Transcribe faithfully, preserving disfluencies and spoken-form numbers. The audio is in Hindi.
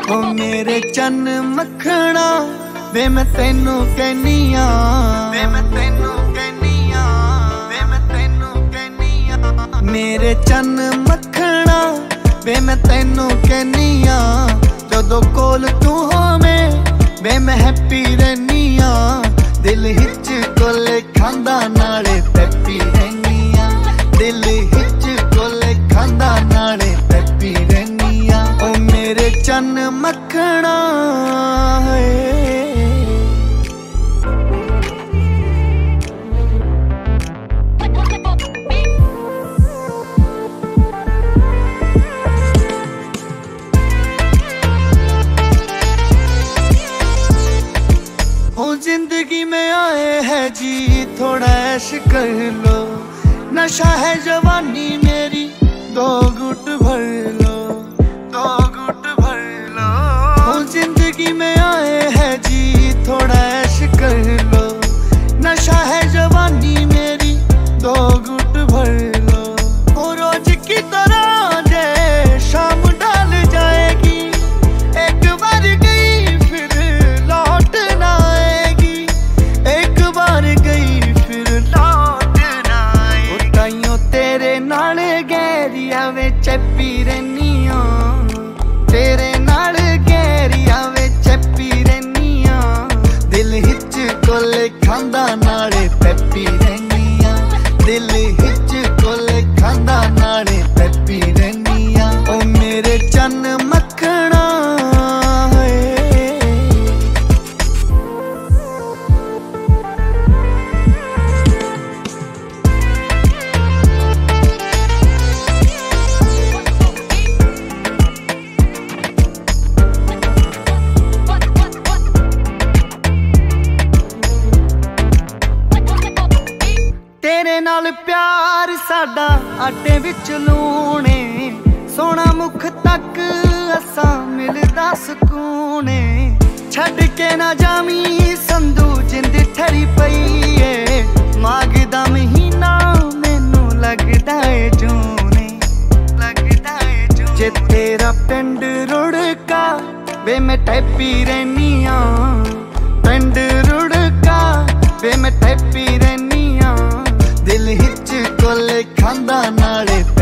ओ मेरे चन्न मखना वे मैं तेनू कहनी आ, वे मैं तेनू कहनी आ, वे मैं तेनू कहनी आ। मेरे चन्न मखना वे मैं तेनू कहनी आ, जदों कोल तू होवे वे मैं हैप्पी रहनी आ। दिल हिच कोले खांदा नाले पैपी रहनी आ, दिल हिच कोले खांदा नाले पैपी रहनी आ। ओ मेरे चन्न मखना है। जिंदगी में आए है जी थोड़ा ऐश कर लो, नशा है जवानी मेरी दो घुट भर लो, दो घुट भर लो। जिंदगी में आए है जी थोड़ा ऐश कर लो, नशा है जवानी मेरी दो घुट भर लो। वो रोज की तरह जे शाम ढल जाएगी, एक बार गई फिर लौट ना आएगी, एक बार गई फिर लौट ना आएगी। ताइयों तेरे नाल गहरिया वे चैपी रहनी आ, तेरे नाल गहरिया वे चैपी रहनी आ। दिल हिच कोले खांदा नाले पैपी रहनी आ, दिल हिच कोले खांदा नाले पैपी रहनी आ। ओ मेरे चन्न मखना तेरे नाल प्यार साडा आटे विच लूणे, सोना मुख तक असा मिलदा सुकूने। छड़ के ना जामी संधू जिंद ठरी पई है, माघ दा महीना मैनू लगदा है जूने, लगदा है जूने। जे तेरा पिंड रुड़का वे मैं टैपी रहनी आ, पिंड रुड़का वे मैं टैपी रहनी आ। दिल हिच कोले खांदा नाले